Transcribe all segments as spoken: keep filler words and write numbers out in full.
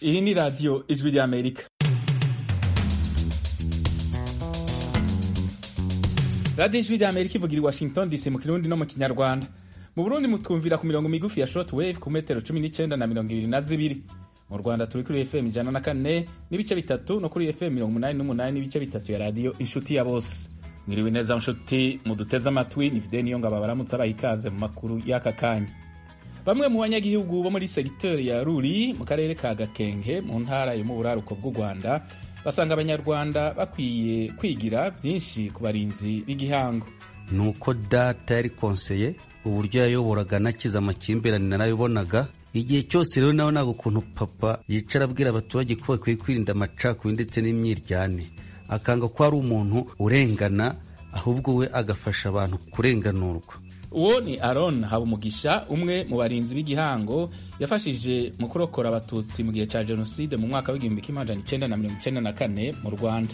Iyi ni radio Ijwi ry'Amerika. Radio Ijwi ry'Amerika ivugira i Washington D C mu Kirundi no mu Kinyarwanda. Mu Burundi mutwumvira ku mirongo migufi ya shortwave ku metero cumi n'icenda na mirongo ibiri na zibiri. Mu Rwanda turi kuri F M ijana na kane n'ibice bitatu no kuri F M mirongo umunani n'umunani n'ibice bitatu ya radio Inshuti ya Bose. Mwiriwe neza nshuti muduteze amatwi, ni Fidel Niyongabo baramutse abayikaze mu makuru y'aka kanya. Bamwe mu banyagihugu bo muri secteur ya Ruri mu karere ka Gakenke mu ntara yo mu buraruko bw'u Rwanda basanga abanyarwanda bakwiye kwigira byinshi ku barinzi b'igihango. Nuko data yari konseye uburyo yayoboraga nakiza amakimbirane narabibonaga. Igihe cyose rero nawe nago kuntu papa yicara abwira abaturage ko bakwiye kwirinda amacakubiri ndetse n'imyiryane, akanga ko ari umuntu urengana ahubwo we agafasha abantu kurenganurwa. Uwo ni Aaron Habumugisha, umwe mu barinzi b'igihango yafashije mu kurokora abatutsi mu gihe ca Jenoside mu mwaka w'igihumbi kimwe amajana icenda na mirongo icenda na kane mu Rwanda.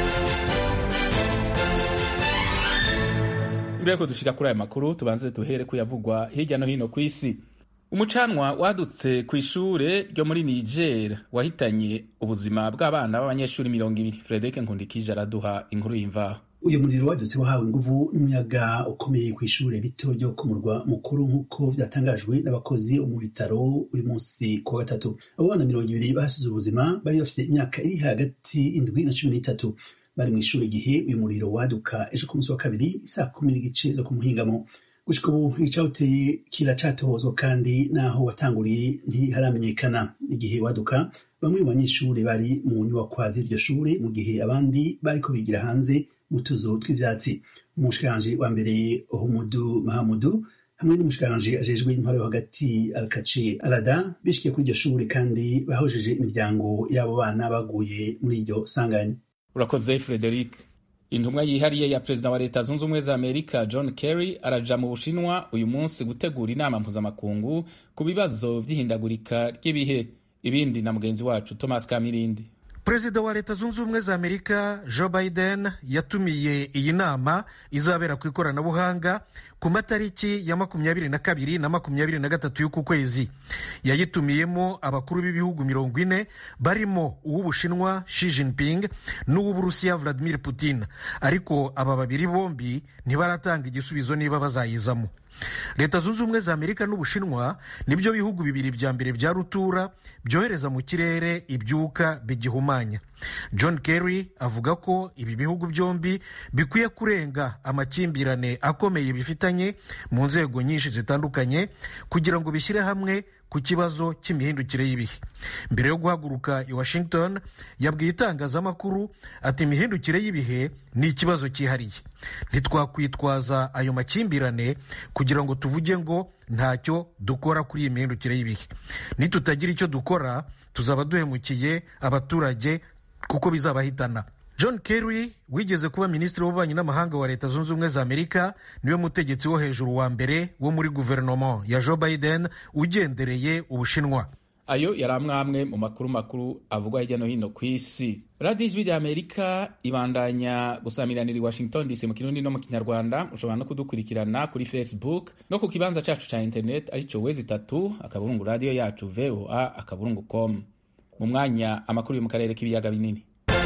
Mbere ko dushika kuri aya makuru tubanze tuhere kuyavugwa hirya no hino ku isi. Umucanwa wadutse ku ishure ryo muri Niger wahitanye ubuzima bw'abana b'abanyeshuri mirongo ibiri. Frederic Nkundikije araduha inkuru y'imvaho. Uyu muriro wadutse wahawe inguvu n'umuyaga ukomeye ku ishure rito ryo ku murwa mukuru nk'uko vyatangajwe n'abakozi mu bitaro uyu munsi ku wa gatatu. Abo bana mirongo ibiri basize ubuzima bari bafite imyaka iri hagati indwi na cumi n'itatu. Bari mu ishure igihe uyu muriro waduka ejo ku munsi wa kabiri saa kumi n'igice zo ku muhingamo. Gushika ubu icawuteye kiracatohozwa kandi naho watanguriye ntiharamenyekana. Igihe waduka bamwe mu banyeshure bari mu nyubakwa z'iryo shure mu gihe abandi bariko bigira hanze mu tuzu tw'ivyatsi. Umushikiranganje wa mbere Humudu Mahamudu hamwe n'umushikiranganje ajejwe intwaro hagati Alkache Alada bishikiye kuri iryo shure kandi bahojeje imiryango y'abo bana baguye muri iryo sanganya. Urakoze Frederic. Intumwa yihariye ya Perezida wa Leta Zunze Ubumwe za Amerika John Kerry araja mu Bushinwa uyu munsi gutegura inama mpuzamakungu ku bibazo vy'ihindagurika ry'ibihe. Ibindi na mugenzi wacu Thomas Kamirindi. Perezida wa Leta Zunze Ubumwe za Amerika Joe Biden yatumiye iyi nama izabera ku ikoranabuhanga ku matariki ya makumyabiri na kabiri na makumyabiri na gatatu y'uku kwezi. Yayitumiyemo abakuru b'ibihugu mirongo ine barimo uw'Ubushinwa Xi Jinping n'uw'Uburusiya Vladimir Putin, ariko aba babiri bombi ntibaratanga igisubizo niba bazayizamo. Leta Zunze Ubumwe za Amerika n'Ubushinwa nibyo bihugu bibiri vya mbere vya rutura byohereza mu kirere ibyuka bigihumanya. John Kerry avuga ko ibi bihugu byombi bikwiye kurenga amakimbirane akomeye bifitanye mu nzego nyinshi zitandukanye kugira ngo bishyire hamwe ku kibazo cy'imihindukire y'ibihe. Mbere yo guhaguruka i Washington yabwiye itangazamakuru ati imihindukire y'ibihe ni ikibazo cyihariye. Ntitwakwitwaza ayo makimbirane kugira ngo tuvuge ngo ntacyo dukora kuri iyi mihindukire y'ibihe. Nitutagira icyo dukora tuzaba duhemukiye abaturage kuko bizabahitana. John Kerry wigeze kuba minisitiri w'ububanyi n'amahanga wa Leta Zunze Ubumwe za Amerika niwe mutegetsi wo hejuru wa mbere wo muri guverinoma ya Joe Biden ugendereye Ubushinwa. Ayo yari amwe mu makuru makuru avugwa hirya no hino ku isi. Radio Ijwi ry'Amerika ibandanya gusamiranira i Washington D C mu Kirundi no mu Kinyarwanda. Ushobora no kudukurikirana kuri Facebook no ku kibanza cacu ca internet arico wezi itatu akaburungu radio yacu V O A akaburungu com. Mu mwanya amakuru yo mu karere k'ibiyaga binini.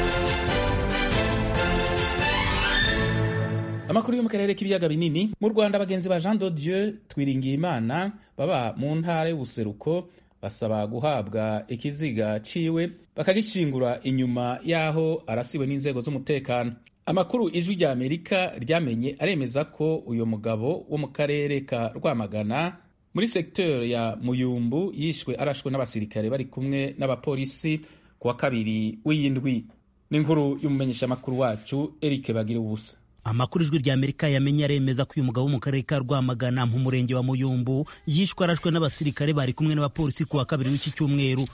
Amakuru yo mu karere k'ibiyaga binini. Mu Rwanda abagenzi ba Jean de Dieu Twiringiyimana baba mu ntara y'ubuseruko basaba guhabwa ikiziga ciwe bakagishingura inyuma yaho arasiwe n'inzego z'umutekano. Amakuru Ijwi rya Amerika ryamenye aremeza ko uyo mugabo wo mu karere ka Rwamagana muri secteur ya Muyumbu yishwe arashwe n'abasirikare bari kumwe n'abapolisi kuwa kabiri w'iyindwi. N'inkuru y'umumenyesha makuru wacu Eric Bagira ubusa. Amakuru Ijwi rya Amerika yamenye aremeza ko uyu mugabo mu karere ka Rwamagana mu murenge wa Muyumbu yishwe arashwe n'abasirikare bari kumwe n'abapolisi kuwa kabiri w'iki cyumweru.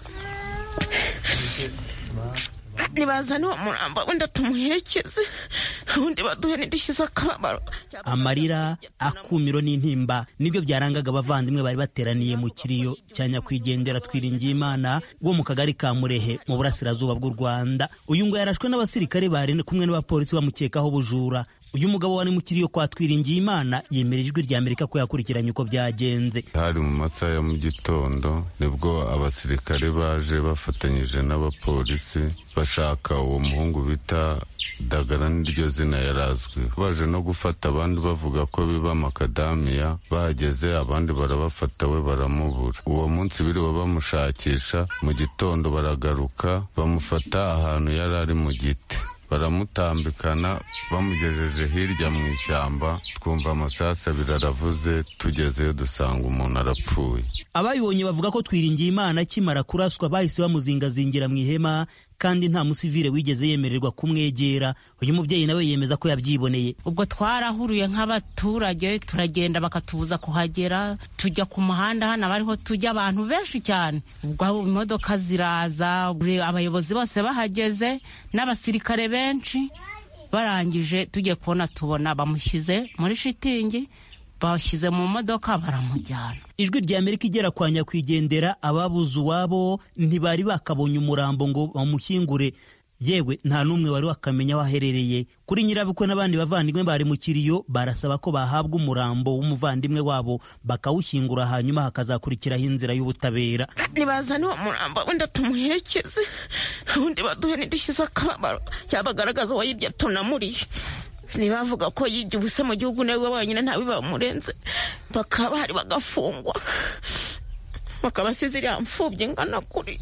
Nibazane umurambo wenda tumuherekeze undi baduhe n'idishyize akababaro. Amarira, akumiro n'intimba nibyo byarangaga abavandimwe bari bateraniye mu kiriyo cya nyakwigendera Twiringiyimana wo mu kagari ka Murehe mu burasirazuba bw'u Rwanda. Uyu ngo yarashwe n'abasirikare bari kumwe n'abapolisi bamukekaho bujura. uyu mugabo wari mu kiriyo kwa Twiringiyimana yemereye ijwi rya Amerika ko yakurikiranye uko byagenze. Hari mu masaha ya mu gitondo nibwo abasirikare baje bafatanyije n'abapolisi bashaka uwo muhungu bita Dagara, niryo zina yarazwi. Baje no gufata abandi bavuga ko biba makadamiya, bahageze abandi barabafata we baramubura. Uwo munsi biriwe bamushakisha, mu gitondo baragaruka bamufata ahantu yari ari mu giti, baramutambikana bamugejeje hirya mu ishyamba, twumva amasasa abiri aravuze, tugezeyo dusanga umuntu arapfuye. Abayibonye bavuga ko Twiringiyimana akimara kuraswa bahise bamuzingazingira mu ihema kandi nta musivile wigeze yemererwa kumwegera. Uyu mubyeyi nawe yemeza ko yabyiboneye. Ubwo twarahuruye nk'abaturage turagenda bakatubuza kuhagera, tujya ku muhanda hano bariho tujya abantu benshi cyane. Ubwo imodoka ziraza, abayobozi bose bahageze n'abasirikare benshi, barangije tujye kubona tubona bamushyize muri shitingi, bashyize mu modoka baramujyana. Ijwi rya Amerika igera kwa nyakwigendera, ababuze uwabo ntibari bakabonye umurambo ngo bamushyingure, yewe nta n'umwe wari wakamenya aho aherereye. Kuri nyirabukwe n'abandi bavandimwe bari mu kiriyo barasaba ko bahabwa umurambo w'umuvandimwe wabo bakawushyingura, hanyuma hakazakurikiraho inzira y'ubutabera. Nibazane uwo murambo wenda tumuherekeze, undi baduhe n'indishyi z'akababaro cyabagaragaza uwayibye tunamuriye. Nibavuga ko yibye ubuse mu gihugu nawe wenyine ntawe bamurenze, bakaba hari bagafungwa, bakabasize iriya mfubyi ngana kuri.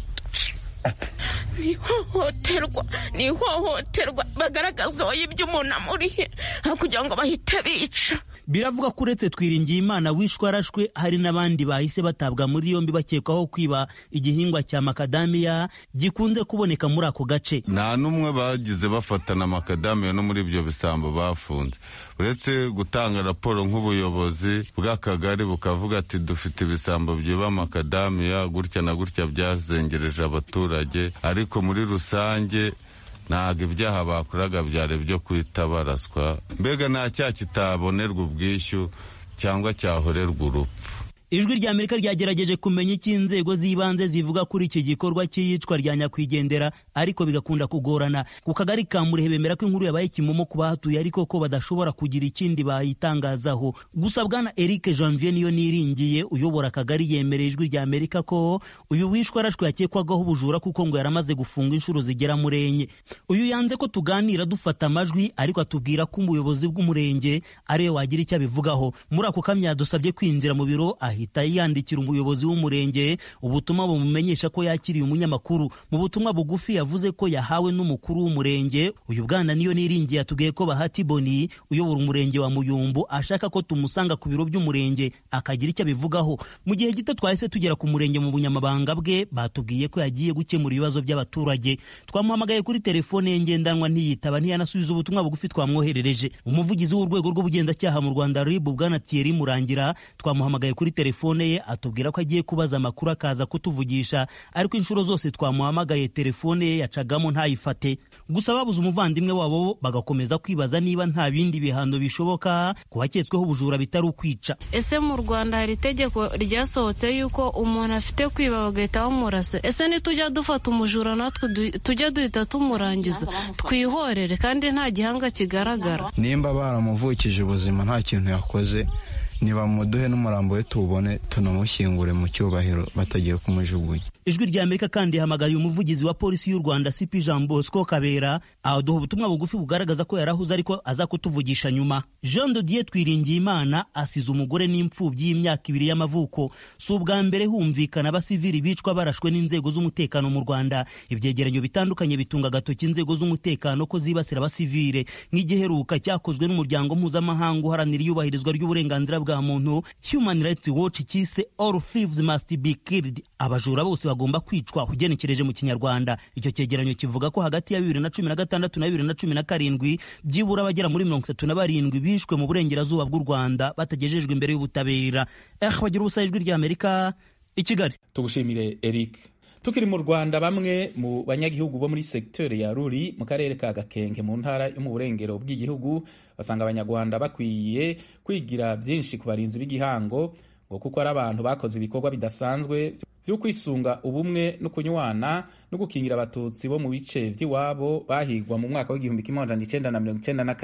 Ni hohoterwa, ni hohoterwa, bagaragaza wayibye umuntu amurihe kugira ngo bahite bica. Biravuga ko uretse Twiringiyimana wishwe arashwe, hari n'abandi bahise batabwa muri yombi bakekwaho kwiba igihingwa cya makadamiya gikunze kuboneka muri ako gace. Nta n'umwe bagize bafatana makadamiya no muri ibyo bisambo bafunze, uretse gutanga raporo nk'ubuyobozi bw'akagari bukavuga ati dufite ibisambo byiba makadamiya gutya na gutya byazengereje abaturage, ariko muri rusange ntabwo ibyaha bakoraga byari byo kwita baraswa, mbega nta cyaha kitabonerwa ubwishyu cyangwa cyahorerwa urupfu. Ijwi rya Amerika ryagerageje kumenya iki inzego z'ibanze zivuga kuri iki gikorwa cy'iyicwa rya nyakwigendera, ariko bigakunda kugorana. Ku kagari ka Murehe bemera ko inkuru yabaye kimomo ku bahatuye, ariko ko badashobora kugira ikindi bayitangazaho. Gusa bwana Eric Janvier niyo niringiye uyobora akagari yemereye Ijwi rya Amerika ko uyu wishwe arashwe yakekwagaho ubujura kuko ngo yaramaze gufunga inshuro zigera muri enye. Uyu yanze ko tuganira dufata amajwi, ariko atubwira ko umuyobozi bw'umurenge ariwe wagira icyo abivugaho. Muri ako kamya dusabye kwinjira mu biro, ahita yandikira umuyobozi w'umurenge ubutumwa bumumenyesha ko yakiriye umunyamakuru. Mu butumwa bugufi yavuze ko yahawe n'umukuru w'umurenge. Uyu bwana niyo niringiye atubwiye ko Bahati Boni uyobora umurenge wa Muyumbu ashaka ko tumusanga ku biro by'umurenge akagira icyo abivugaho. Mu gihe gito twahise tugera ku murenge mu bunyamabanga bwe, batubwiye ko yagiye gukemura ibibazo by'abaturage. Twamuhamagaye kuri telefone ye ngendanwa ntiyitaba, ntiyanasubiza ubutumwa bugufi twamwoherereje. Umuvugizi w'urwego rw'ubugenzacyaha mu Rwanda R I B bwana Thierry Murangira twamuhamagaye kuri telefone ye atubwira ko agiye kubaza amakuru akaza kutuvugisha, ariko inshuro zose twamuhamagaye telefone ye yacagamo ntayifate. Gusa babuze umuvandimwe wabo bagakomeza kwibaza niba nta bindi bihano bishoboka kubaketsweho ubujura bitari ukwica. Ese mu Rwanda hari itegeko ryasohotse yuko umuntu afite kwiba bagahita bamurasa? Ese nitujya dufata umujura natwe tujya duhita tumurangiza twihorere kandi nta gihanga kigaragara? Nimba baramuvukije ubuzima nta kintu yakoze, niba muduhe n'umurambo we tubone tunamushyingure mu cyubahiro batagiye kumujugunya. Ijwi rya Amerika kandi hamagaye umuvugizi wa polisi y'u Rwanda C P Jean Bosco Kabera aduha ubutumwa bugufi bugaragaza ko yarahuze ariko aza kutuvugisha nyuma. Jean de Dieu Twiringiyimana asize umugore n'imfubyi y'imyaka ibiri y'amavuko. Si ubwa mbere humvikana abasivili bicwa barashwe n'inzego z'umutekano mu Rwanda. Ibyegeranyo bitandukanye bitunga gatoki inzego z'umutekano ko zibasira abasivile, nk'igiheruka cyakozwe n'umuryango mpuzamahanga uharanira iyubahirizwa ry'uburenganzira bwa muntu Human Rights Watch cyise All Thieves Must Be Killed, abajura bose bagomba kwicwa ugenekereje mu Kinyarwanda. Icyo cyegeranyo kivuga ko hagati ya bibiri na cumi na gatandatu na bibiri na cumi na karindwi byibura abagera muri mirongo itatu na barindwi bishwe mu burengerazuba bw'u Rwanda batagejejwe imbere y'ubutabera. Eh bagira ubusa Ijwi rya Amerika i Kigali. Tugushimire Eric. Tukiri mu Rwanda, bamwe mu banyagihugu bo muri secteur ya Ruri mu karere ka Gakenke mu ntara yo mu burengero bw'igihugu basanga abanyarwanda bakwiye kwigira byinshi ku barinzi b'igihango ngo kuko ari abantu bakoze ibikorwa bidasanzwe byo kwisunga ubumwe no kunywana no gukingira abatutsi bo mu bice by'iwabo bahigwa mu mwaka w'igihumbi kimwe amajana icenda na mirongo icenda na kane.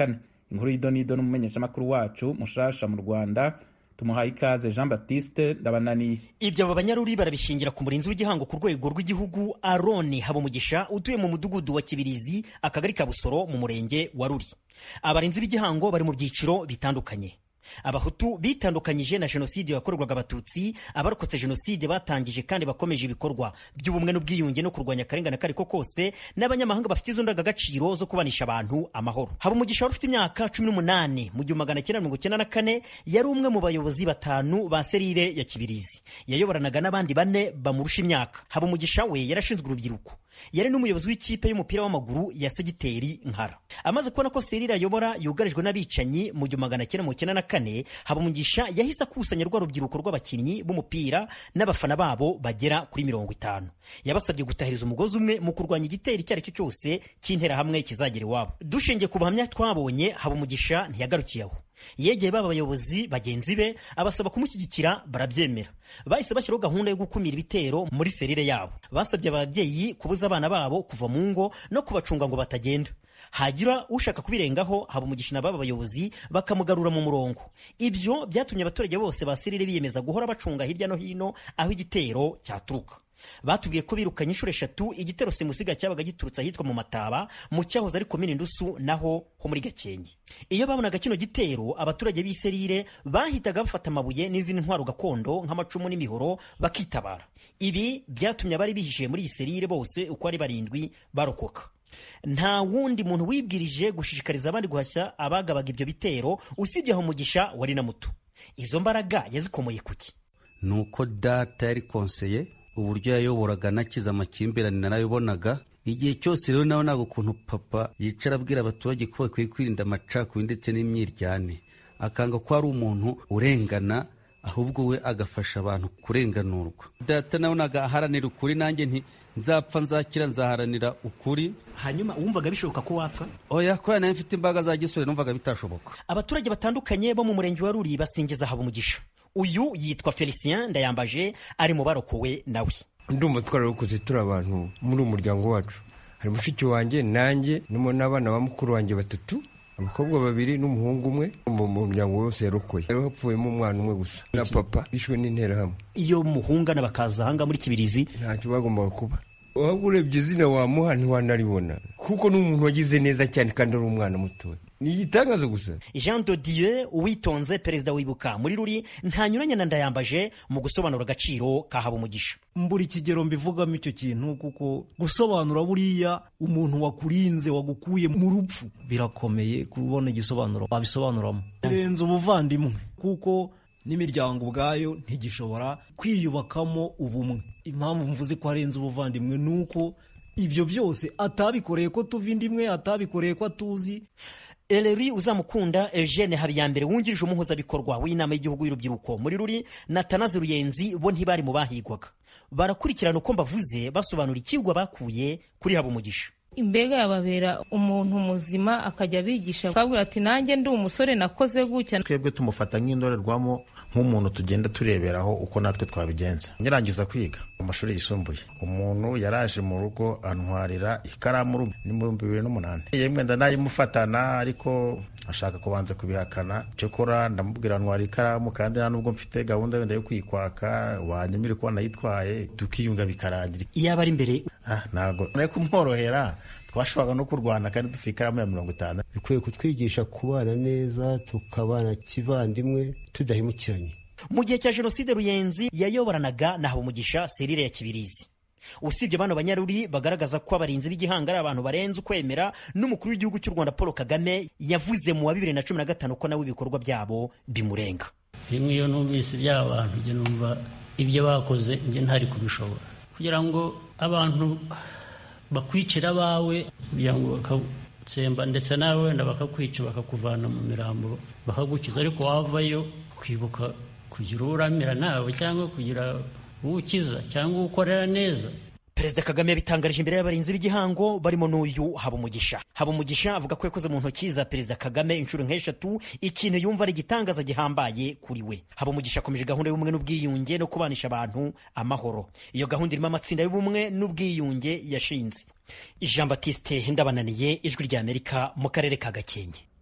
inkuru y'idonido n'umumenyeshamakuru wacu mushasha mu Rwanda tumuhaye ikaze Jean Baptiste Ndabananiye. Ibyo aba banyaruri barabishingira ku murinzi w'igihango ku rwego rw'igihugu Aroni Habumugisha utuye mu mudugudu wa Kibirizi akagari ka Busoro mu murenge wa Ruri. Abarinzi b'igihango bari mu byiciro bitandukanye. Abahutu bitandukanyije na jenoside yakorerwaga abatutsi, abarokotse jenoside batangije kandi bakomeje ibikorwa by'ubumwe n'ubwiyunge no kurwanya akarengane kariko kose, n'abanyamahanga bafite izo ndangagaciro zo kubanisha abantu amahoro. Habumugisha wari ufite imyaka cumi n'umunani mu gihumbi magana cyenda mirongo icyenda na kane yari umwe mu bayobozi batanu ba serire ya Kibirizi. Yayoboranaga n'abandi bane bamurusha imyaka. Habumugisha we yarashinzwe urubyiruko. Yari n'umuyobozi w'ikipe y'umupira w'amaguru ya Segiteri Nkara. Amaze kubona ko serire ayobora yugarijwe n'abicanyi mu gihumbi magana cyenda mirongo icyenda na kane, Habumugisha yahise akusanya rwa rubyiruko rw'abakinnyi b'umupira n'abafana babo bagera kuri mirongo itanu. Yabasabye gutahiriza umugozi umwe mu kurwanya igitero icyo ari cyo cyose cy'intera hamwe kizagera iwabo. Dushingiye ku buhamya twabonye, Habumugisha ntiyagarukiye aho. Yegeye baba bayobozi bagenzi be abasaba kumushyigikira, barabyemera. Bahise bashyiraho gahunda yo gukumira ibitero muri serire yabo. Basabye ababyeyi kubuza abana babo kuva mu ngo no kubacunga ngo batagenda. Hagira ushaka kubirengaho, Habumugisha n'ababa bayobozi bakamugarura mu murongo. Ibyo byatumye abaturage bose ba serire biyemeza guhora bacunga hirya no hino aho igitero cyaturuka. Batubwiye ko birukanye inshuro eshatu igitero simusiga cyabaga giturutse ahitwa mu Mataba mu cyahoze ari komine Ndusu naho ho muri Gakenke. Iyo babonaga kino gitero, abaturage b'iserire bahitaga bafata amabuye n'izindi ntwaro gakondo nk'amacumu n'imihoro bakitabara. Ibi byatumye abari bihishiye muri iyi serire bose uko ari barindwi barokoka. Nta wundi muntu wibwirije gushishikariza abandi guhashya abagabaga ibyo bitero usibye Habumugisha wari na muto. Izo mbaraga yazikomoye kuki? Nuko data yari konseye, uburyo yayoboraga nakiza amakimbirane narayobonaga. Igihe cyose rero nawe nago kuntu papa yicara abwira abaturage ko bakwiye kwirinda amacakubiri ndetse n'imyiryane, akanga ko ari umuntu urengana, ahubwo we agafasha abantu kurenganurwa. Data nawe nagaharanira ukuri, nanjye nti nzapfa nzakira nzaharanira ukuri. Hanyuma wumvaga bishoboka ko wapfa? Oya, ko nawe mfite imbaga za gisore numvaga bitashoboka. Abaturage batandukanye bo mu murenge wa Ruri basingiza Habumugisha. Uyu yitwa Felicien Ndayambaje, ari mu barokowe nawe. Ndumva twararokoze turi abantu muri umuryango wacu. Hari mushiki wanjye nanjye numo n'abana ba mukuru wanjye batatu, abakobwa babiri n'umuhungu umwe. Mu muryango wose yarokoye rero hapfuyemo umwana umwe gusa na papa bishwe n'intera hamwe. Iyo muhungana bakaza hanga muri Kibirizi ntacyo bagombaga kuba. Waba urebye izina wamuha ntiwanaribona kuko n'umuntu wagize neza cyane kandi ari umwana muto. Ni igitangazo gusa. Jean de Dieu Uwitonze, perezida wibuka muri Ruri, ntanyuranya na Ndayambaje mu gusobanura agaciro ka Habumugisha. Mburi kigero mbivugamo icyo kintu kuko gusobanura buriya umuntu wakurinze wagukuye mu rupfu birakomeye kubona igisobanuro wabisobanuramo. Birenze ubuvandimwe kuko n'imiryango ubwayo ntigishobora kwiyubakamo ubumwe. Impamvu mvuze ko arenze ubuvandimwe nuko ibyo byose atabikoreye ko tuva indimwe, atabikoreye ko atuzi. Eleri Uzamukunda Eugene Habiyambere wungirije umuhuzabikorwa w'inama y'igihugu y'urubyiruko muri Ruri na Tanazi Ruyenzi bo ntibari mu bahigwaga. Barakurikirana uko mbavuze basobanura ikigwa bakuye kuri Habumugisha. Imbega yababera umuntu muzima akajya bigisha akabwira ati nanjye ndi umusore nakoze gutya. Twebwe tumufata nk'indorerwamo nk'umuntu tugenda tureberaho uko natwe twabigenza. Nyirangiza kwiga mu mashuri yisumbuye, umuntu yaraje mu rugo antwarira ikaramu ni mu bibiri n'umunani. Yemwe ndanayimufatana ariko ashaka kubanza kubihakana. Cyokora ndamubwira ntwara ikaramu kandi nta nubwo mfite gahunda wenda yo kwikwaka, wanyemere ko nayitwaye tukiyunga bikarangira. Iyo abari imbere ah nago naye kumworohera twashoboraga no kurwana kandi dufite ikaramu ya mirongo itanu. Bikwiye kutwigisha kubana neza tukabana kivandimwe tudahemukiranye. Mu gihe cya jenoside Ruyenzi yayoboranaga na Habumugisha serire ya Kibirizi. Usibye bano banyaruri bagaragaza ko abarinzi b'igihanga ari abantu barenze ukwemera, n'umukuru w'igihugu cy'u Rwanda Paul Kagame yavuze mu wa bibiri na cumi na gatanu ko nawe ibikorwa byabo bimurenga. Rimwe iyo numvise by'abantu nge numva ibyo bakoze nge ntari kubishobora, kugira ngo abantu bakwicira abawe kugira ngo bakatsemba ndetse nawe wenda bakakwica bakakuvana mu mirambo bakagukiza, ariko wavayo kwibuka kugira uramira nawe cyangwa kugira ukiza cyangwa ukorera neza. Perezida Kagame yabitangarije imbere y'abarinzi b'igihango barimo n'uyu Habumugisha. Habumugisha avuga ko yakoze mu ntoki za Perezida Kagame inshuro nk'eshatu, ikintu yumva ari igitangaza gihambaye kuri we. Habumugisha akomeje gahunda y'ubumwe n'ubwiyunge no kubanisha abantu amahoro. Iyo gahunda irimo amatsinda y'ubumwe n'ubwiyunge yashinze. Jean Baptiste Ndabananiye, Ijwi ry'Amerika mu karere ka Gakenke.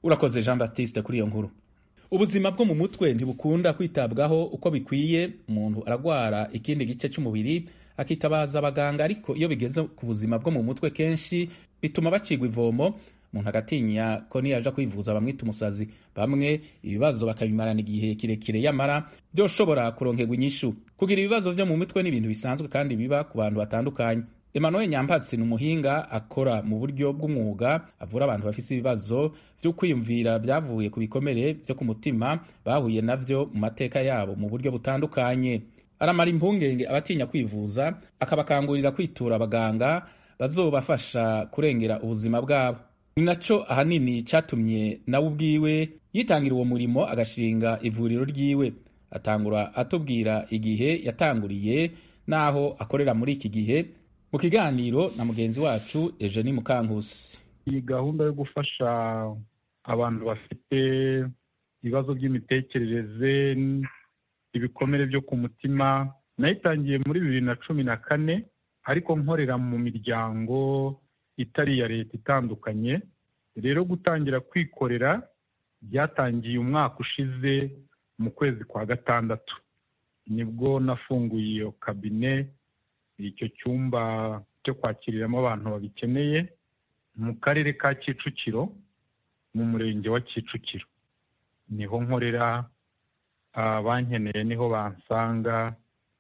urakoze Jean Baptiste kuri iyo nkuru. Ubuzima bwo mu mutwe ntibukunda kwitabwaho uko bikwiye. Umuntu aragwara ikindi gice cy'umubiri akitabaza abaganga, ariko iyo bigeze ku buzima bwo mu mutwe kenshi bituma bacigwa ivomo. Umuntu agatinya ko niyaja kwivuza bamwita umusazi. Bamwe ibibazo bakabimarana igihe kirekire, yamara byoshobora kuronkerwa inyishu. Kugira ibibazo byo mu mutwe ni ibintu bisanzwe kandi biba ku bantu batandukanye. Emmanuel Nyampatsi ni umuhinga akora mu buryo bw'umwuga, avura abantu bafise ibibazo byo kwiyumvira byavuye ku bikomere byo ku mutima bahuye navyo mu mateka yabo mu buryo butandukanye. Aramara impungenge abatinya kwivuza, akabakangurira kwitura abaganga bazobafasha kurengera ubuzima bwabo. Ni naco ahanini catumye nawe ubwiwe yitangira uwo murimo, agashinga ivuriro ryiwe. Atangura atubwira igihe yatanguriye naho akorera muri iki gihe, mu kiganiro na mugenzi wacu Eugenie Mukankusi. Iyi gahunda yo gufasha abantu bafite ibibazo by'imitekerereze, ibikomere byo ku mutima, nayitangiye muri bibiri na cumi na kane, ariko nkorera mu miryango itari iya leta itandukanye. Rero gutangira kwikorera byatangiye umwaka ushize mu kwezi kwa gatandatu, nibwo nafunguye iyo kabine, icyo cyumba cyo kwakiriramo abantu babikeneye mu karere ka Kicukiro, mu murenge wa Kicukiro. Niho nkorera, abankeneye niho bansanga,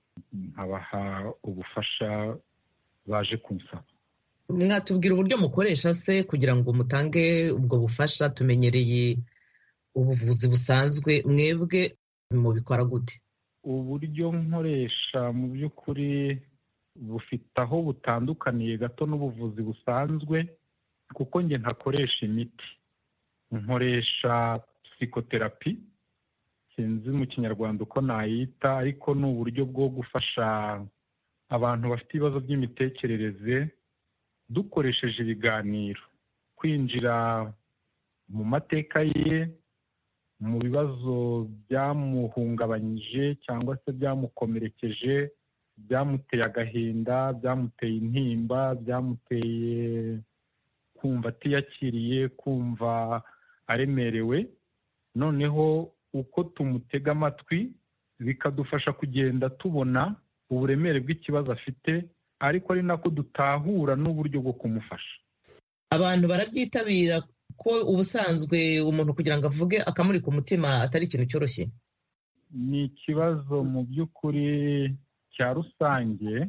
nkabaha ubufasha baje kunsaba. Mwatubwira uburyo mukoresha se kugira ngo mutange ubwo bufasha? Tumenyereye ubuvuzi busanzwe, mwebwe mubikora gute? Uburyo nkoresha mu by'ukuri bufite aho butandukaniye gato n'ubuvuzi busanzwe, kuko njye ntakoresha imiti, nkoresha psychotherapy, sinzi mu kinyarwanda uko nayita, ariko ni uburyo bwo gufasha abantu bafite ibibazo by'imitekerereze dukoresheje ibiganiro, kwinjira mu mateka ye, mu bibazo byamuhungabanyije cyangwa se byamukomerekeje, byamuteye agahinda, byamuteye intimba, byamuteye kumva atiyakiriye, kumva aremerewe. Noneho uko tumutega amatwi bikadufasha kugenda tubona uburemere bw'ikibazo afite, ariko ari nako dutahura n'uburyo bwo kumufasha. Abantu barabyitabira ko ubusanzwe umuntu kugira ngo avuge akamuri ku mutima atari ikintu cyoroshye? Ni ikibazo mu by'ukuri cya rusange.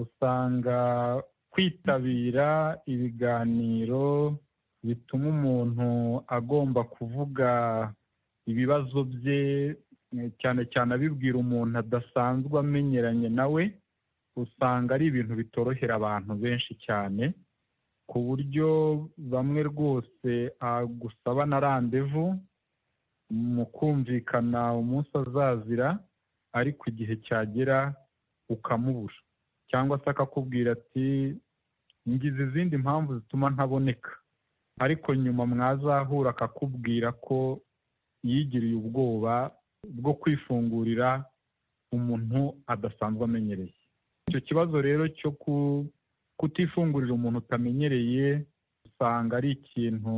Usanga kwitabira ibiganiro bituma umuntu agomba kuvuga ibibazo bye, cyane cyane abibwira umuntu adasanzwe amenyeranye nawe, usanga ari ibintu bitorohera abantu benshi cyane, ku buryo bamwe rwose agusaba na randevu mu kumvikana umunsi azazira, ariko igihe cyagera ukamubura, cyangwa se akakubwira ati ngize izindi mpamvu zituma ntaboneka, ariko nyuma mwazahura akakubwira ko yigiriye ubwoba bwo kwifungurira umuntu adasanzwe amenyereye. Icyo kibazo rero cyo kutifungurira umuntu utamenyereye usanga ari ikintu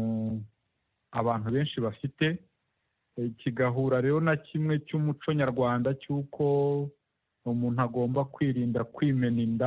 abantu benshi bafite, kigahura rero na kimwe cy'umuco nyarwanda cy'uko umuntu agomba kwirinda kwimena inda,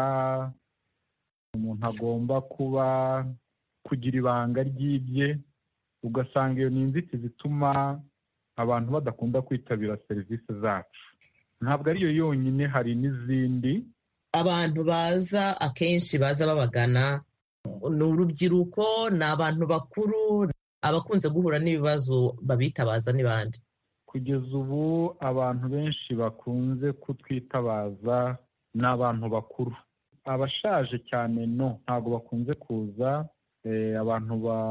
umuntu agomba kuba kugira ibanga ry'ibye. Ugasanga iyo ni inzitizi zituma abantu badakunda kwitabira serivisi zacu. Ntabwo ariyo yonyine, hari n'izindi. Abantu baza akenshi baza babagana ni urubyiruko, ni abantu bakuru, abakunze guhura n'ibibazo babitabaza n'ibandi? Kugeza ubu abantu benshi bakunze kutwitabaza ni abantu bakuru. Abashaje cyane no, ntabwo bakunze kuza. Abantu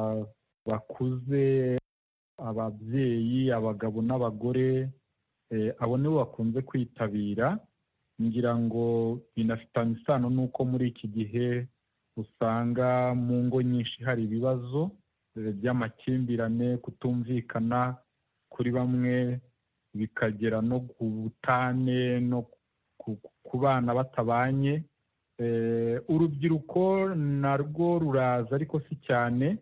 bakuze, ababyeyi, abagabo n'abagore, abo nibo bakunze kwitabira. Ngira ngo binafitanye isano n'uko muri iki gihe usanga mu ngo nyinshi hari ibibazo by'amakimbirane, kutumvikana kuri bamwe, bikagera no ku butane, no ku bana batabanye. Urubyiruko narwo ruraza ariko si cyane,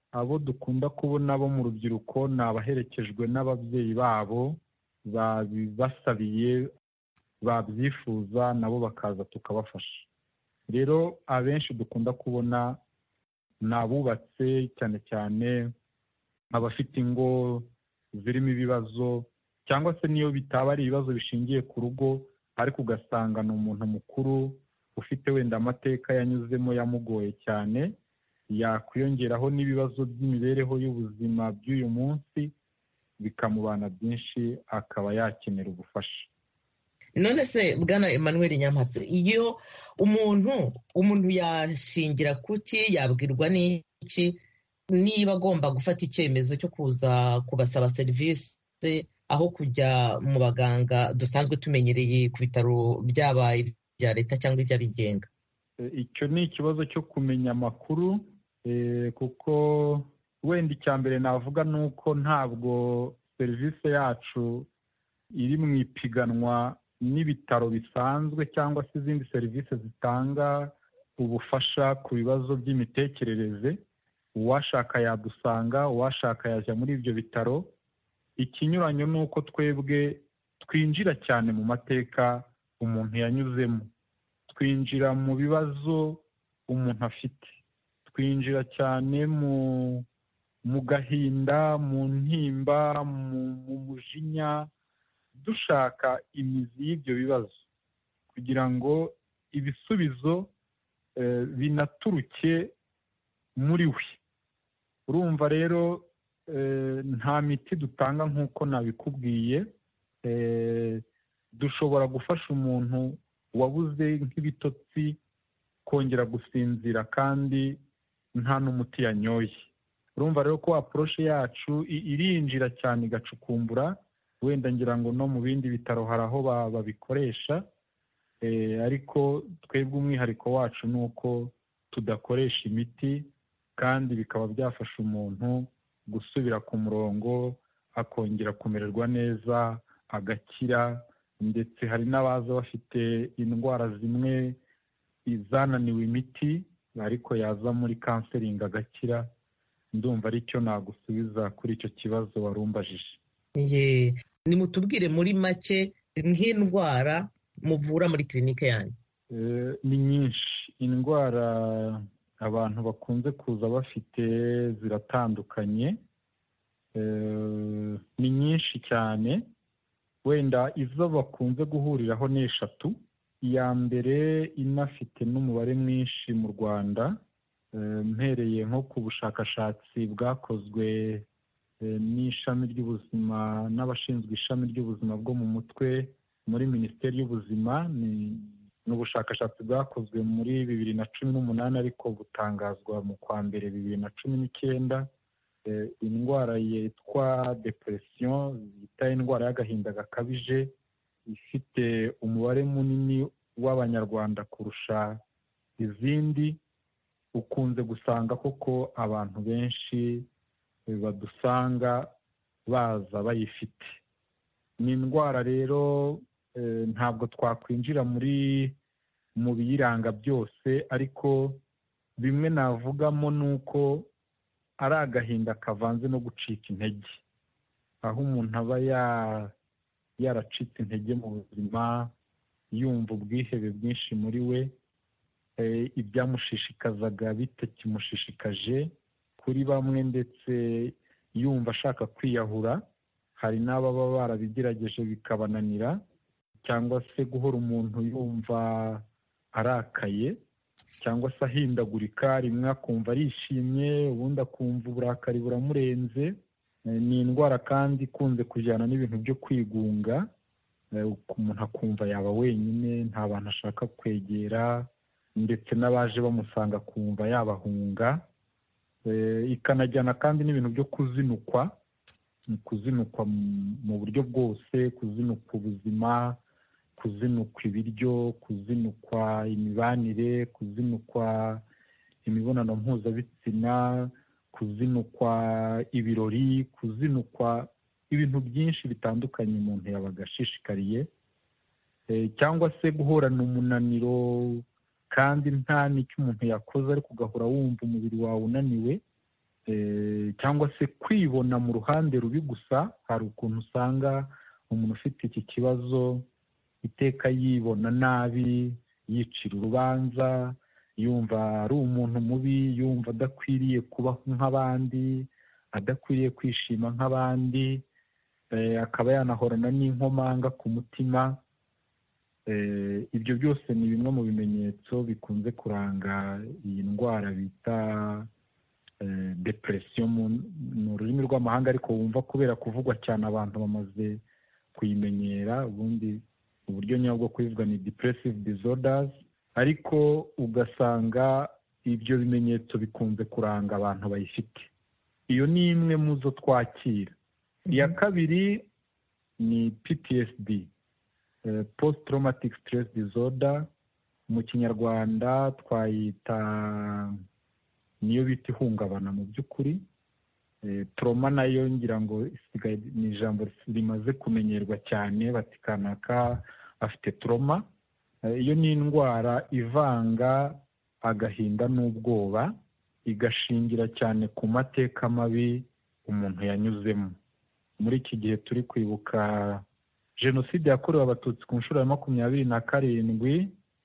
abo dukunda kubona bo mu rubyiruko ni abaherekejwe n'ababyeyi babo babibasabiye babyifuza nabo bakaza tukabafasha. Rero abenshi dukunda kubona ni abubatse cyane cyane abafite ingo zirimo ibibazo, cyangwa se niyo bitaba ari ibibazo bishingiye ku rugo ariko ugasanga ni umuntu mukuru ufite wenda amateka yanyuzemo yamugoye cyane, yakwiyongeraho n'ibibazo by'imibereho y'ubuzima by'uyu munsi bikamubana byinshi akaba yakenera ubufasha. None se Bwana Emmanuel Nyampatse, iyo umuntu umuntu yashingira kuki, yabwirwa n'iki niba agomba gufata icyemezo cyo kuza kubasaba serivisi aho kujya mu baganga dusanzwe tumenyereye ku bitaro byaba ibya leta cyangwa iby'abigenga? Icyo ni ikibazo cyo kumenya amakuru, kuko wenda icya mbere navuga ni uko ntabwo serivisi yacu iri mu ipiganwa n'ibitaro bisanzwe cyangwa se izindi serivisi zitanga ubufasha ku bibazo by'imitekerereze. Uwashaka yadusanga, uwashaka yajya muri ibyo bitaro. Ikinyuranyo ni uko twebwe twinjira cyane mu mateka umuntu yanyuzemo, twinjira mu bibazo umuntu afite, twinjira cyane mu mu gahinda, mu ntimba, mu mujinya, dushaka imizi y'ibyo bibazo kugira ngo ibisubizo binaturuke muri we. Urumva rero nta miti dutanga nk'uko nabikubwiye. Dushobora gufasha umuntu wabuze nk'ibitotsi kongera gusinzira kandi nta n'umuti yanyoye. Urumva rero ko approche yacu irinjira cyane igacukumbura, wenda ngira ngo no mu bindi bitaro hari aho babikoresha, ariko twebwe umwihariko wacu ni uko tudakoresha imiti kandi bikaba byafasha umuntu gusubira ku murongo akongera kumererwa neza agakira. Ndetse hari n'abaza bafite indwara zimwe zananiwe imiti ariko yaza muri counseling agakira. Ndumva ari cyo nagusubiza kuri icyo kibazo warumbajije. Ye, nimutubwire muri make nk'indwara muvura muri clinique yanyu. Ni nyinshi indwara abantu bakunze kuza bafite, ziratandukanye, ni nyinshi cyane. Wenda izo bakunze guhuriraho ni eshatu. Iya mbere inafite n'umubare mwinshi mu Rwanda, mpereye nko ku bushakashatsi bwakozwe n'ishami ry'ubuzima n'abashinzwe ishami ry'ubuzima bwo mu mutwe muri Minisiteri y'Ubuzima. Ni ubushakashatsi bwakozwe muri bibiri na cumi n'umunani ariko butangazwa mu kwa mbere bibiri na cumi n'icyenda. Indwara yitwa depression, yita indwara y'agahinda gakabije, ifite umubare munini w'Abanyarwanda kurusha izindi. Ukunze gusanga koko abantu benshi badusanga baza bayifite. Ni indwara rero ntabwo twakwinjira muri mu biyiranga byose, ariko bimwe navugamo ni uko ari agahinda kavanze no gucika intege, aho umuntu aba yaracitse intege mu buzima, yumva ubwihebe bwinshi muri we, ibyamushishikazaga bitakimushishikaje kuri bamwe, ndetse yumva ashaka kwiyahura. Hari n'ababa barabigerageje bikabananira, cyangwa se guhora umuntu yumva arakaye cyangwa se ahindagurika, rimwe akumva arishimye ubundi akumva uburakari buramurenze. Ni indwara kandi ikunze kujyana n'ibintu byo kwigunga, umuntu akumva yaba wenyine, nta bantu ashaka kwegera, ndetse n'abaje bamusanga akumva yabahunga. Ikanajyana kandi n'ibintu byo kuzinukwa, kuzinukwa mu buryo bwose, kuzinukwa ubuzima, kuzinukwa ibiryo, kuzinukwa imibanire, kuzinukwa imibonano mpuzabitsina, kuzinukwa ibirori, kuzinukwa ibintu byinshi bitandukanye umuntu yabaga ashishikariye, cyangwa se guhorana umunaniro kandi nta n'icyo umuntu yakoze ariko ugahora wumva umubiri wawe unaniwe. cyangwa se kwibona mu ruhande rubi gusa. Hari ukuntu usanga umuntu ufite iki kibazo iteka yibona nabi, yicira urubanza, yumva ari umuntu mubi, yumva adakwiriye kubaho nk'abandi, adakwiriye kwishima nk'abandi, akaba yanahorana n'inkomanga ku mutima. Ibyo byose ni bimwe mu bimenyetso bikunze kuranga iyi ndwara bita depression mu rurimi rw'amahanga, ariko wumva kubera kuvugwa cyane abantu bamaze kuyimenyera. Ubundi uburyo nyabwo kuyivuga ni depressive disorders, ariko ugasanga ibyo bimenyetso bikunze kuranga abantu bayifite. Iyo ni imwe mu zo twakira. Iya kabiri ni P T S D, post traumatic stress disorder. Mu kinyarwanda twayita niyo bita ihungabana mu by'ukuri. Trauma nayo ngira ngo isigaye ni ijambo rimaze kumenyerwa cyane, bati kanaka afite trauma. Iyo ni indwara ivanga agahinda n'ubwoba, igashingira cyane ku mateka mabi umuntu yanyuzemo. Muri iki gihe turi kwibuka jenoside yakorewe abatutsi ku nshuro ya makumyabiri na karindwi,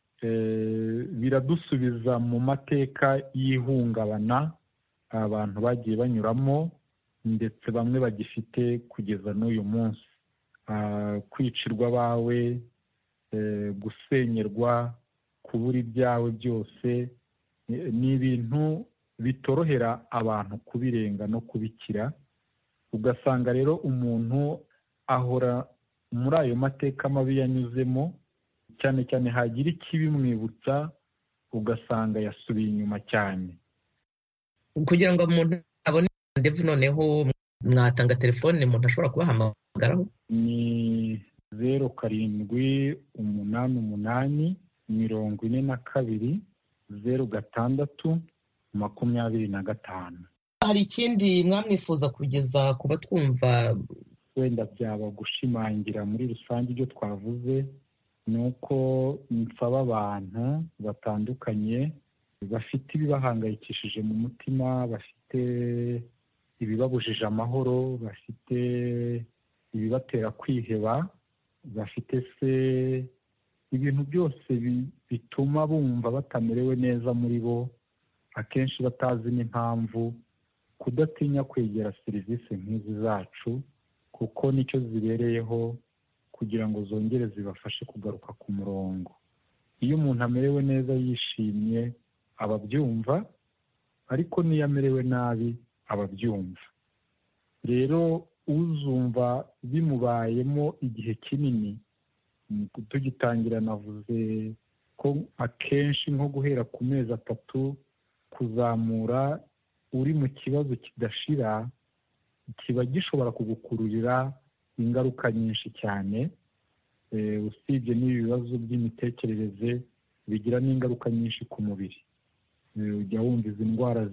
biradusubiza mu mateka y'ihungabana abantu bagiye banyuramo, ndetse bamwe bagifite kugeza n'uyu munsi. Kwicirwa abawe, gusenyerwa, kubura ibyawe byose ni ibintu bitorohera abantu kubirenga no kubikira. Ugasanga rero umuntu ahora muri ayo mateka mabi yanyuzemo, cyane cyane hagira ikibimwibutsa ugasanga yasubiye inyuma cyane. Kugira ngo umuntu abone ndevu, noneho mwatanga telefone umuntu ashobora kubahamagaraho? Ni zeru karindwi umunani umunani mirongo ine na kabiri zeru gatandatu makumyabiri na gatanu. Hari ikindi mwamwifuza kugeza ku batwumva? Wenda byaba gushimangira muri rusange ibyo twavuze, ni uko nsaba abantu batandukanye bafite ibibahangayikishije mu mutima, bafite ibibabujije amahoro, bafite ibibatera kwiheba, bafite se ibintu byose bituma bumva batamerewe neza muri bo, akenshi batazi n'impamvu, kudatinya kwegera serivisi nk'izi zacu, kuko nicyo zibereyeho kugira ngo zongere zibafashe kugaruka ku murongo. Iyo umuntu amerewe neza yishimye ababyumva, ariko n'iyo amerewe nabi ababyumva. Rero uzumva bimubayemo igihe kinini, tugitangira navuze ko akenshi nko guhera ku mezi atatu kuzamura uri mu kibazo kidashira, kiba gishobora kugukururira ingaruka nyinshi cyane. Usibye n'ibi bibazo by'imitekerereze bigira n'ingaruka nyinshi ku mubiri. Ujya wumva izi ndwara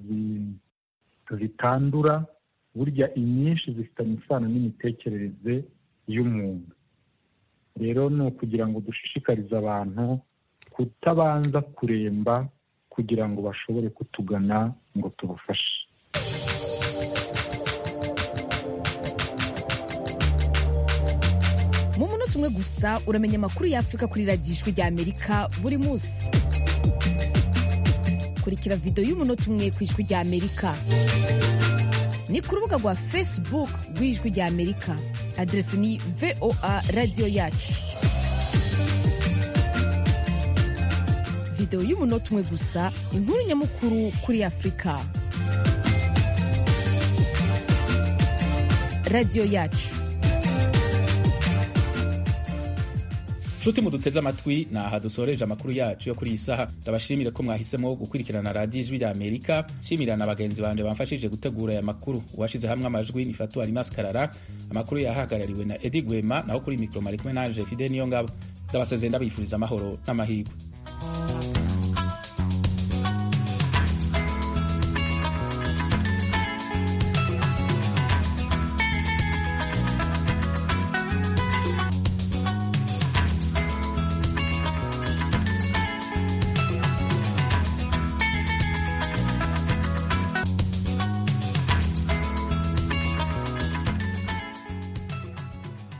zitandura, burya inyinshi zifitanye isano n'imitekerereze y'umuntu. Rero ni ukugira ngo dushishikarize abantu kutabanza kuremba kugira ngo bashobore kutugana ngo tubafashe. Mu munota umwe gusa uramenya amakuru y'Afurika kuri radiyo ijwi ry'Amerika buri munsi. Kurikira video y'umunota umwe ku ijwi ry'Amerika ni ku rubuga rwa Facebook rw'ijwi ry'Amerika. Adresi ni V O A radiyo yacu. Video y'umunota umwe gusa, inkuru nyamukuru kuri Afurika. Radiyo yacu. Nshuti muduteze amatwi, na aha dusoreje amakuru yacu yo kuri iyi saha. Ndabashimire ko mwahisemo gukurikirana radiyo ijwi ry'Amerika. Nshimira na bagenzi banje bamfashije gutegura aya makuru. Uwashize hamwe amajwi ni Fatou Alimas Karara. Amakuru yahagarariwe na Eddie Gwema, naho kuri mikro mari kumwe nanje Fidel Niyongabo. Ndabasezeye ndabifuriza amahoro n'amahirwe.